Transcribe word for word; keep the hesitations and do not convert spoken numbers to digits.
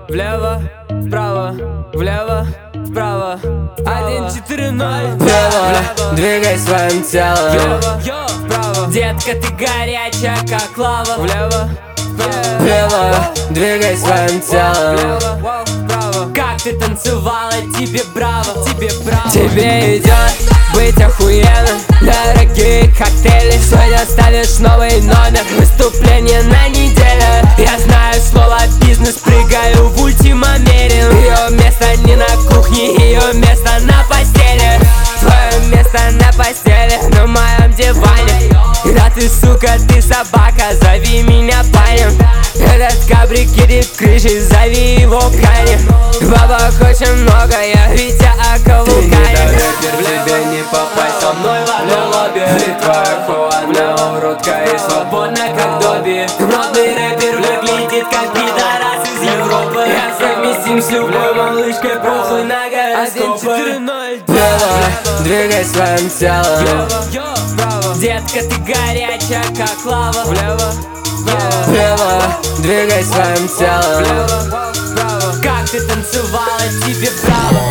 влево, вправо, влево, вправо. Один, четыре, ноль. Влево, двигай своим телом. Влево, вправо. Детка, ты горячая, как лава. Влево, Влево, двигай своим телом. влево, вправо. Как ты танцевала, тебе браво, тебе браво. Тебе идет быть охуенным. Дорогие коктейли, сегодня ставишь новый номер. Выступление на неделю. Я знаю слово бизнес, прыгаю в ультимамерин. Ее место не на кухне, ее место на постели. Твое место на постели, на моем диване. Да ты сука, ты собака, зови меня парнем. Этот кабрик едет крышей, зови его Кани. Бабок очень много, я Витя Акавукани. Тебе не попасть со мной в одно лобби. Ты твоя хуана, уродка и Свободно, как Добби. Модный рэпер выглядит как пидорас из Европы. Я совместим с любой малышкой, похуй на Один, четыре, гороскопы. ноль. Влево, двигай своим телом. Влево, вправо. Детка, ты горячая, как лава. Влево, вправо. Влево, двигай своим телом. Влево, вправо. Как ты танцевала, тебе браво.